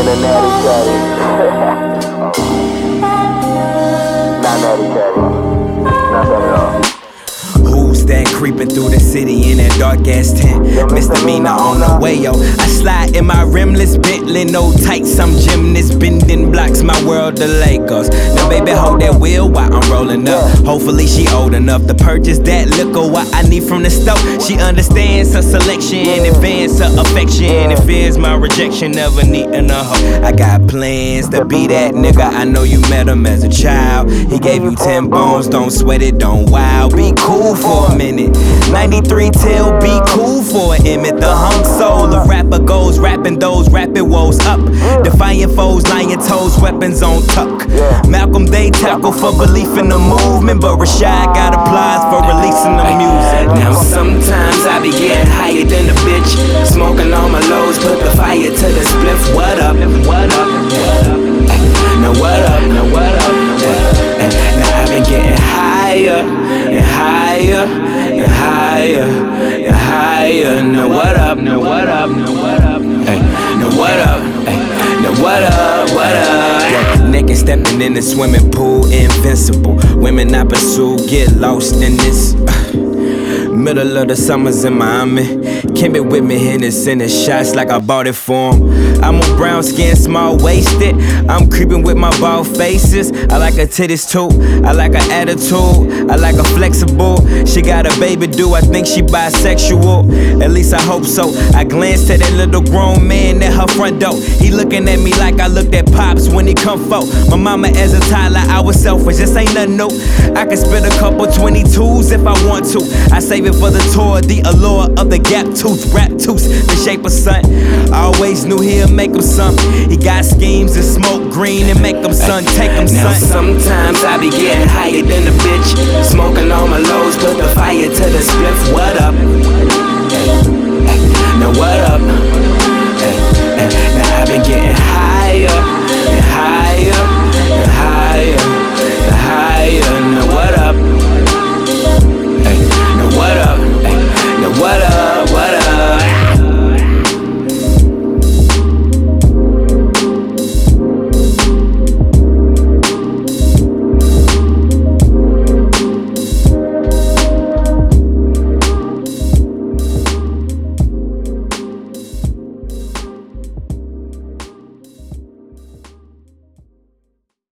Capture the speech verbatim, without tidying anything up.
and a natty caddy. Not natty caddy. Not that at all. Who's that creeping through the city in that dark ass tent? Misdemeanor on the way, yo. I slide in my rimless Bentley, no tights, I'm gymnast, bending blocks, my world the Lakers. Now baby, hold that wheel while I'm rolling up. Hopefully she old enough to purchase that liquor, what I need from the store. She understands her selection, advance her affection, and fears my rejection, never needing a hoe. I got plans to be that nigga, I know you met him as a child. He gave you ten bones, don't sweat it, don't wow. Be cool for a minute. ninety-three till be cool for an Emmett. The hung soul of rapper goes rapping those rapid woes up. Defying foes, lying toes, weapons on tuck. Malcolm they tackle for belief in the movement, but Rashad got applause for releasing the music. Now sometimes I be getting higher than a bitch, smoking on my lows, put the fire to the spliff. What up? What up? Now what up? Now what up? Now I've been getting higher and higher and higher and higher. Now what up? Now what up? Now what up? Hey, now what up? Hey, now what up? What up? Yeah, naked stepping in the swimming pool, invincible. Women I pursue get lost in this. Middle of the summers in Miami. Came it with me, Hennessy in the shots like I bought it for him. I'm a brown skin, small waisted. I'm creeping with my bald faces. I like her titties too. I like her attitude. I like her flexible. She got a baby, do I think she bisexual? At least I hope so. I glanced at that little grown man at her front door. He looking at me like I looked at Pops when he come for. My mama as a toddler, I was selfish. This ain't nothing new. I can spit a couple twenty-twos if I want to. I save it for the tour, the allure of the gap tooth, rap tooth, the shape of sun. I always knew he'll make him something. He got schemes and smoke green and make him son, take him son. Now sometimes I be getting higher than a bitch, smoking on my lows, put the fire to the spliff. What up? Now what up?